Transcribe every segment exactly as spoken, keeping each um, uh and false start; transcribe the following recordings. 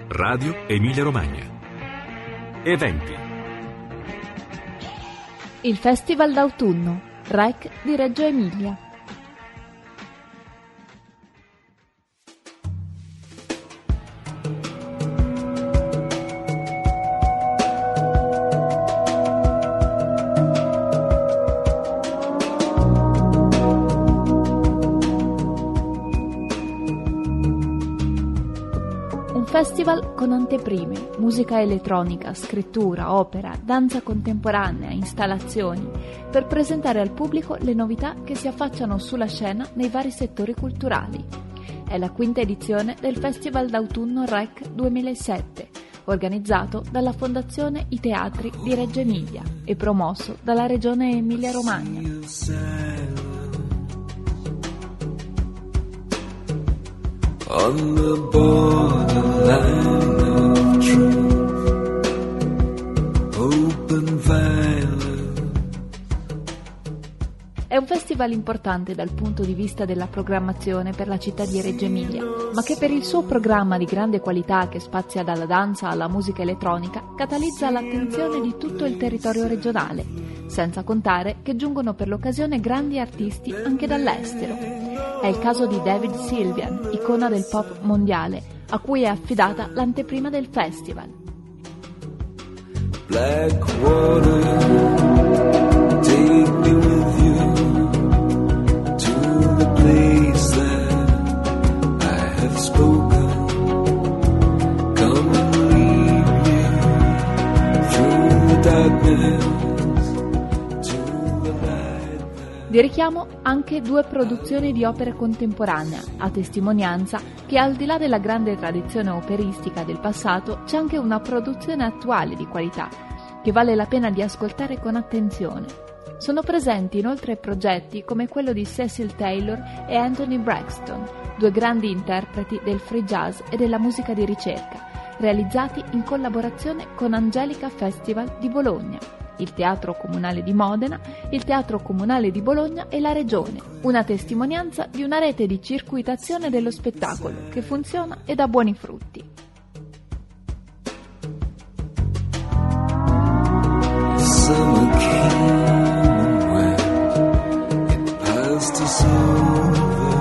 Radio Emilia Romagna. Eventi. Il Festival d'autunno, R E C di Reggio Emilia. Festival con anteprime, musica elettronica, scrittura, opera, danza contemporanea, installazioni, per presentare al pubblico le novità che si affacciano sulla scena nei vari settori culturali. È la quinta edizione del Festival d'autunno R E C duemilasette, organizzato dalla Fondazione I Teatri di Reggio Emilia e promosso dalla Regione Emilia Romagna. On the borderline of truth, hope and violence. È un festival importante dal punto di vista della programmazione per la città di Reggio Emilia, ma che per il suo programma di grande qualità che spazia dalla danza alla musica elettronica catalizza l'attenzione di tutto il territorio regionale, senza contare che giungono per l'occasione grandi artisti anche dall'estero. È il caso di David Sylvian, icona del pop mondiale, a cui è affidata l'anteprima del festival. Black water, take me with you to the place that I have spoken. Come and lead me through the darkness. Di richiamo anche due produzioni di opera contemporanea, a testimonianza che al di là della grande tradizione operistica del passato c'è anche una produzione attuale di qualità, che vale la pena di ascoltare con attenzione. Sono presenti inoltre progetti come quello di Cecil Taylor e Anthony Braxton, due grandi interpreti del free jazz e della musica di ricerca, realizzati in collaborazione con Angelica Festival di Bologna, il Teatro Comunale di Modena, il Teatro Comunale di Bologna e la Regione, una testimonianza di una rete di circuitazione dello spettacolo che funziona e dà buoni frutti. Summer came and went, it passed us over.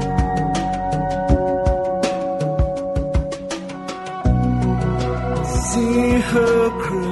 See her cry.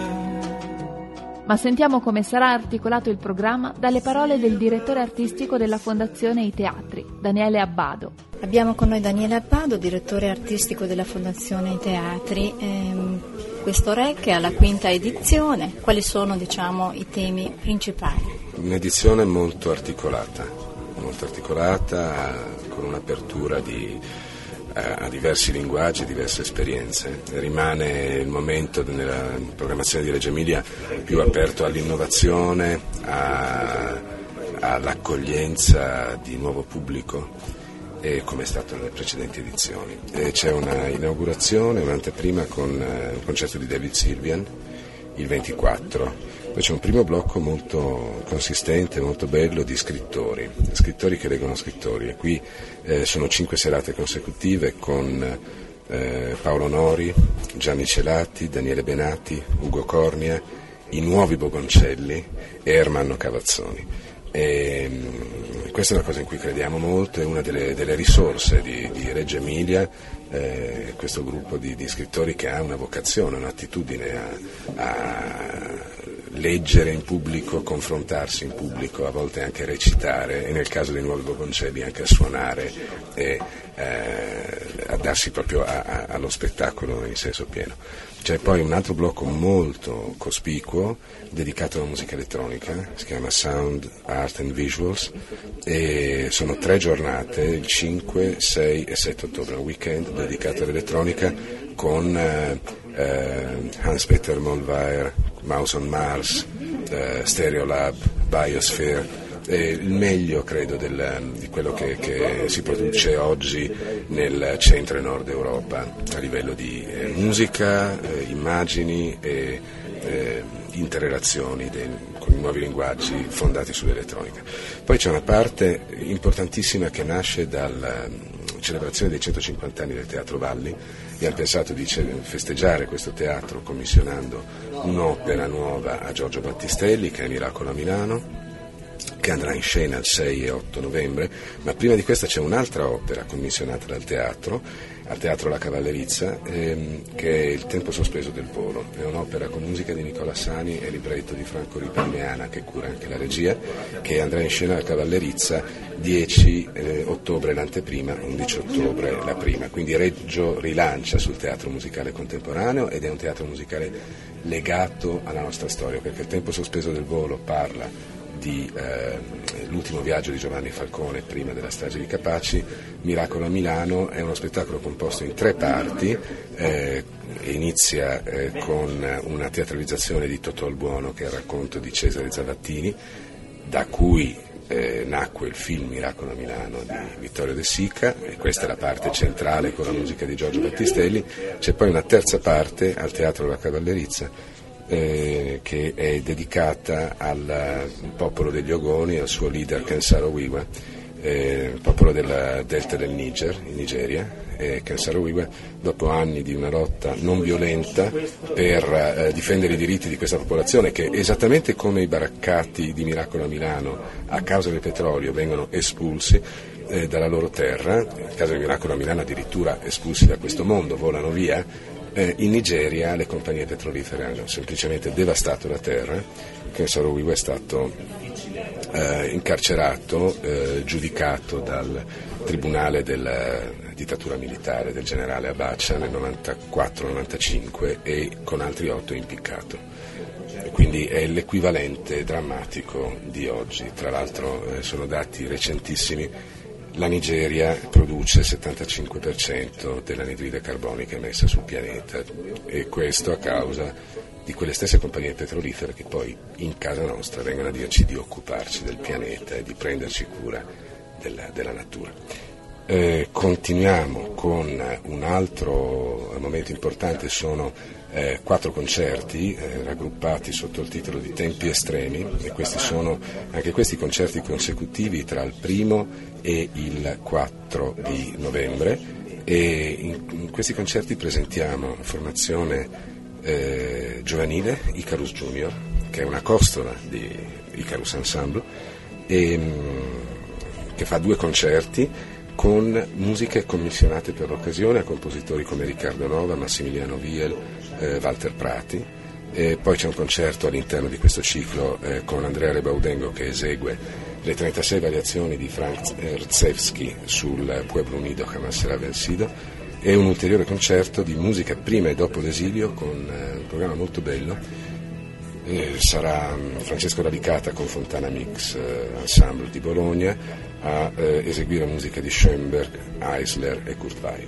Ma sentiamo come sarà articolato il programma dalle parole del direttore artistico della Fondazione I Teatri, Daniele Abbado. Abbiamo con noi Daniele Abbado, direttore artistico della Fondazione I Teatri. Ehm, questo R E C è alla quinta edizione. Quali sono, diciamo, i temi principali? Un'edizione molto articolata, molto articolata, con un'apertura di a diversi linguaggi, diverse esperienze. Rimane il momento nella programmazione di Reggio Emilia più aperto all'innovazione, a, all'accoglienza di nuovo pubblico, e come è stato nelle precedenti edizioni. E c'è una inaugurazione, un'anteprima con un concerto di David Sylvian il ventiquattro. Poi c'è un primo blocco molto consistente, molto bello di scrittori, scrittori che leggono scrittori, e qui eh, sono cinque serate consecutive con eh, Paolo Nori, Gianni Celati, Daniele Benati, Ugo Cornia, i nuovi Bogoncelli e Ermanno Cavazzoni. E, mh, questa è una cosa in cui crediamo molto, è una delle, delle risorse di, di Reggio Emilia, eh, questo gruppo di, di scrittori che ha una vocazione, un'attitudine a, a leggere in pubblico, confrontarsi in pubblico, a volte anche recitare, e nel caso dei nuovi Bogoncelli anche a suonare e eh, a darsi proprio a, a, allo spettacolo in senso pieno. C'è poi un altro blocco molto cospicuo dedicato alla musica elettronica, si chiama Sound, Art and Visuals, e sono tre giornate, il cinque, sei e sette ottobre, un weekend dedicato all'elettronica con eh, eh, Hans-Peter Mollwehr, Mouse on Mars, eh, Stereolab, Biosphere, eh, il meglio credo del, di quello che, che si produce oggi nel centro e nord Europa a livello di eh, musica, eh, immagini e eh, interrelazioni dei, con i nuovi linguaggi fondati sull'elettronica. Poi c'è una parte importantissima che nasce dal celebrazione dei centocinquanta anni del Teatro Valli e hanno pensato di festeggiare questo teatro commissionando un'opera nuova a Giorgio Battistelli, che è Miracolo a Milano, che andrà in scena il sei e otto novembre, ma prima di questa c'è un'altra opera commissionata dal teatro, al Teatro La Cavallerizza, ehm, che è Il tempo sospeso del volo. È un'opera con musica di Nicola Sani e libretto di Franco Riparmeana, che cura anche la regia, che andrà in scena alla Cavallerizza dieci ottobre l'anteprima, undici ottobre la prima. Quindi Reggio rilancia sul teatro musicale contemporaneo ed è un teatro musicale legato alla nostra storia, perché Il tempo sospeso del volo parla di eh, l'ultimo viaggio di Giovanni Falcone prima della strage di Capaci. Miracolo a Milano è uno spettacolo composto in tre parti, eh, inizia eh, con una teatralizzazione di Totò il Buono, che è il racconto di Cesare Zavattini, da cui eh, nacque il film Miracolo a Milano di Vittorio De Sica, e questa è la parte centrale con la musica di Giorgio Battistelli. C'è poi una terza parte al Teatro La Cavallerizza, Eh, che è dedicata al popolo degli Ogoni, al suo leader Kensaro Wiwa, eh, il popolo del delta del Niger, in Nigeria. eh, Kensaro Wiwa, dopo anni di una lotta non violenta per eh, difendere i diritti di questa popolazione, che esattamente come i baraccati di Miracolo a Milano, a causa del petrolio vengono espulsi eh, dalla loro terra, nel caso di Miracolo a Milano addirittura espulsi da questo mondo, volano via. Eh, in Nigeria le compagnie petrolifere hanno semplicemente devastato la terra. Kensaro Wiwa è stato eh, incarcerato, eh, giudicato dal tribunale della dittatura militare del generale Abacha nel novantaquattro novantacinque e con altri otto impiccato. Quindi è l'equivalente drammatico di oggi. Tra l'altro eh, sono dati recentissimi. La Nigeria produce il settantacinque per cento dell'anidride carbonica emessa sul pianeta, e questo a causa di quelle stesse compagnie petrolifere che poi in casa nostra vengono a dirci di occuparci del pianeta e di prenderci cura della, della natura. Eh, continuiamo con un altro momento importante, sono eh, quattro concerti eh, raggruppati sotto il titolo di Tempi Estremi, e questi sono anche questi concerti consecutivi tra il primo e il quattro di novembre, e in, in questi concerti presentiamo una formazione eh, giovanile, Icarus Junior, che è una costola di Icarus Ensemble, e, mh, che fa due concerti con musiche commissionate per l'occasione a compositori come Riccardo Nova, Massimiliano Viel, eh, Walter Prati. E poi c'è un concerto all'interno di questo ciclo eh, con Andrea Rebaudengo, che esegue le trentasei variazioni di Franz Rzewski sul Pueblo Unido Jamás será vencido, e un ulteriore concerto di musica prima e dopo l'esilio con eh, un programma molto bello. Eh, sarà Francesco Ralicata con Fontana Mix eh, Ensemble di Bologna a eh, eseguire musica di Schoenberg, Eisler e Kurt Weill.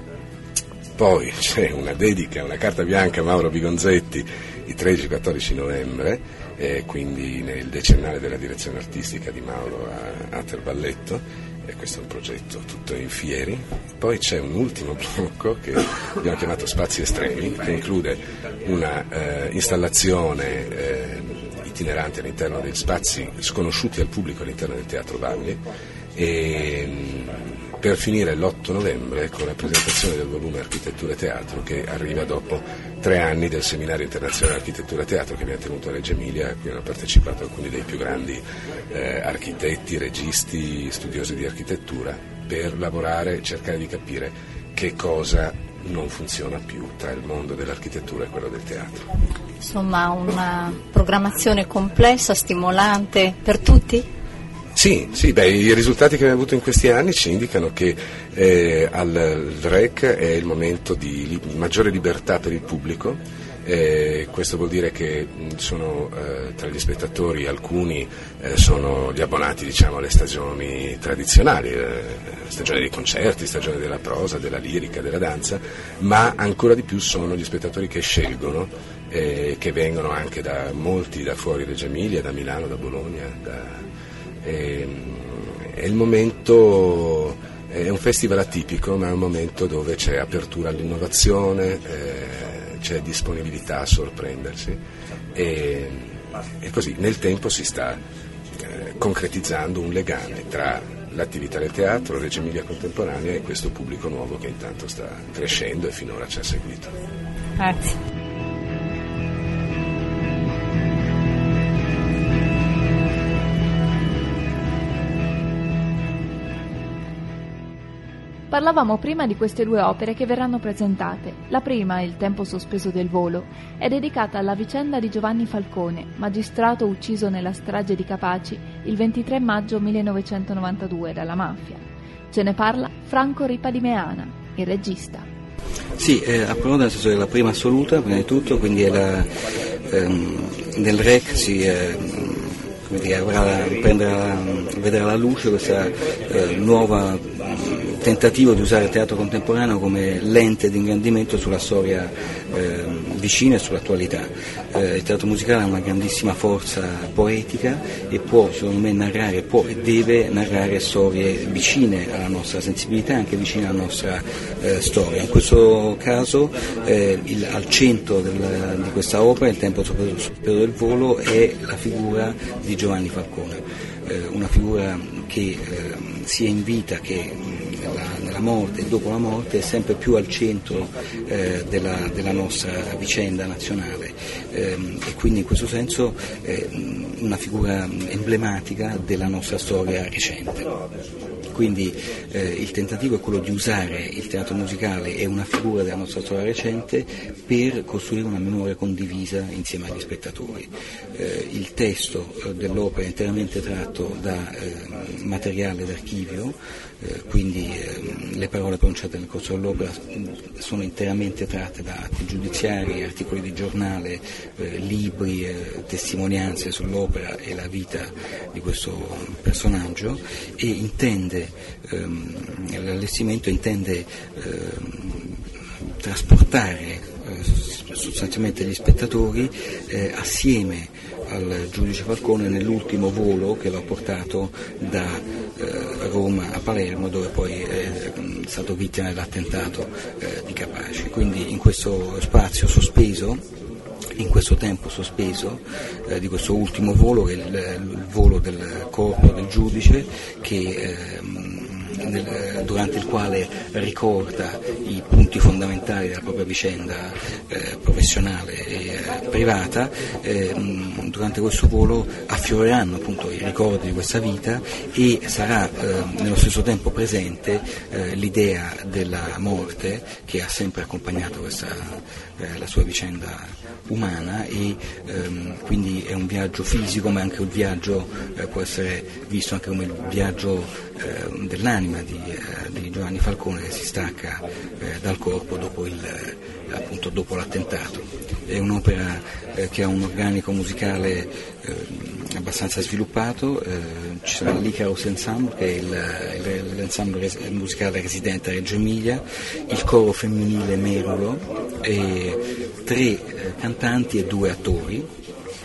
Poi c'è una dedica, una carta bianca a Mauro Bigonzetti il tredici quattordici novembre, eh, quindi nel decennale della direzione artistica di Mauro a Aterballetto, e questo è un progetto tutto in fieri. Poi c'è un ultimo blocco che abbiamo chiamato Spazi Estremi, che include una eh, installazione eh, itinerante all'interno degli spazi sconosciuti al pubblico all'interno del Teatro Valli, e per finire l'otto novembre con la presentazione del volume Architettura e Teatro, che arriva dopo tre anni del seminario internazionale Architettura e Teatro che abbiamo tenuto a Reggio Emilia, a cui hanno partecipato alcuni dei più grandi eh, architetti, registi, studiosi di architettura, per lavorare e cercare di capire che cosa non funziona più tra il mondo dell'architettura e quello del teatro. Insomma, una programmazione complessa, stimolante per tutti? Sì, sì, beh, i risultati che abbiamo avuto in questi anni ci indicano che eh, al R E C è il momento di li- maggiore libertà per il pubblico. Eh, questo vuol dire che sono eh, tra gli spettatori alcuni eh, sono gli abbonati, diciamo, alle stagioni tradizionali, eh, stagione dei concerti, stagione della prosa, della lirica, della danza, ma ancora di più sono gli spettatori che scelgono, eh, che vengono anche da molti da fuori Reggio Emilia, da Milano, da Bologna. Da, eh, è il momento, è un festival atipico, ma è un momento dove c'è apertura all'innovazione, eh, c'è disponibilità a sorprendersi, e, e così nel tempo si sta eh, concretizzando un legame tra l'attività del teatro, Reggio Emilia Contemporanea e questo pubblico nuovo che intanto sta crescendo e finora ci ha seguito. Grazie. Parlavamo prima di queste due opere che verranno presentate. La prima, Il tempo sospeso del volo, è dedicata alla vicenda di Giovanni Falcone, magistrato ucciso nella strage di Capaci il ventitré maggio millenovecentonovantadue dalla mafia. Ce ne parla Franco Ripa di Meana, il regista. Sì, eh, approda nel senso che è la prima assoluta, prima di tutto, quindi è la, ehm, nel R E C si... Eh, come dire, avrà, prenderà, vedrà la luce questa eh, nuova mh, tentativo di usare il teatro contemporaneo come lente di ingrandimento sulla storia eh, vicina e sull'attualità. Eh, il teatro musicale ha una grandissima forza poetica e può, secondo me, narrare, può e deve narrare storie vicine alla nostra sensibilità e anche vicine alla nostra eh, storia. In questo caso eh, il, al centro del, di questa opera, Il tempo sospeso del volo, è la figura di Giovanni Falcone, eh, una figura che eh, sia in vita che nella, nella morte e dopo la morte è sempre più al centro eh, della, della nostra vicenda nazionale eh, e quindi in questo senso eh, una figura emblematica della nostra storia recente. Quindi eh, il tentativo è quello di usare il teatro musicale e una figura della nostra storia recente per costruire una memoria condivisa insieme agli spettatori. Eh, il testo eh, dell'opera è interamente tratto da eh, materiale d'archivio, eh, quindi eh, le parole pronunciate nel corso dell'opera sono interamente tratte da atti giudiziari, articoli di giornale, eh, libri, eh, testimonianze sull'opera e la vita di questo personaggio e intende Ehm, l'allestimento intende ehm, trasportare eh, sostanzialmente gli spettatori eh, assieme al giudice Falcone nell'ultimo volo che l'ha portato da eh, Roma a Palermo, dove poi è stato vittima dell'attentato eh, di Capaci. Quindi in questo spazio sospeso, in questo tempo sospeso eh, di questo ultimo volo, che è il, il volo del corpo del giudice, che eh, nel, durante il quale ricorda i punti fondamentali della propria vicenda eh, professionale e eh, privata, eh, durante questo volo affioreranno appunto i ricordi di questa vita e sarà eh, nello stesso tempo presente eh, l'idea della morte che ha sempre accompagnato questa, eh, la sua vicenda umana e ehm, quindi è un viaggio fisico, ma anche un viaggio eh, può essere visto anche come il viaggio eh, dell'anima di, eh, di Giovanni Falcone che si stacca eh, dal corpo dopo, il, eh, appunto, dopo l'attentato. È un'opera eh, che ha un organico musicale eh, abbastanza sviluppato, eh, ci sarà l'Icaros Ensemble che è il, l'ensemble res- musicale residente a Reggio Emilia, il coro femminile Merulo e tre eh, cantanti e due attori.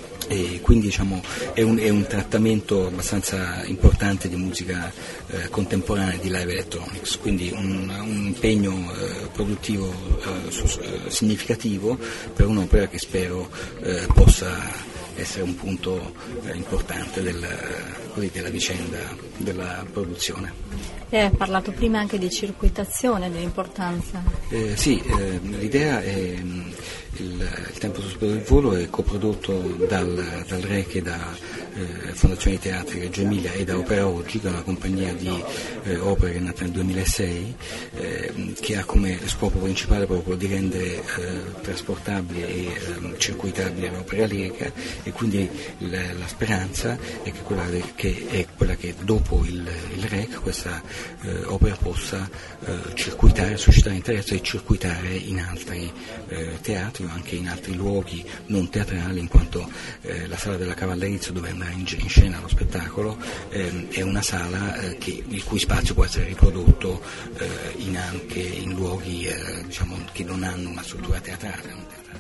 E quindi diciamo, è, un, è un trattamento abbastanza importante di musica eh, contemporanea e di live electronics, quindi un, un impegno eh, produttivo eh, su, eh, significativo per un'opera che spero eh, possa essere un punto eh, importante del, così, della vicenda della produzione. Lei ha parlato prima anche di circuitazione, dell'importanza. Eh, sì, eh, l'idea è il, il tempo sospeso del volo è coprodotto dal, dal R E C e da eh, Fondazione dei Teatri Reggio Emilia e da Opera Oggi, che è una compagnia di eh, opere che è nata nel duemilasei, eh, che ha come scopo principale proprio quello di rendere eh, trasportabili e eh, circuitabili l'opera lirica e quindi la, la speranza è che quella, che è quella che dopo il, il R E C questa eh, opera possa eh, circuitare, suscitare interesse e circuitare in altri eh, teatri o anche in altri luoghi non teatrali, in quanto eh, la Sala della Cavallerizza, dove andrà in, in scena lo spettacolo, eh, è una sala eh, che, il cui spazio può essere riprodotto eh, in anche in luoghi eh, diciamo, che non hanno una struttura teatrale.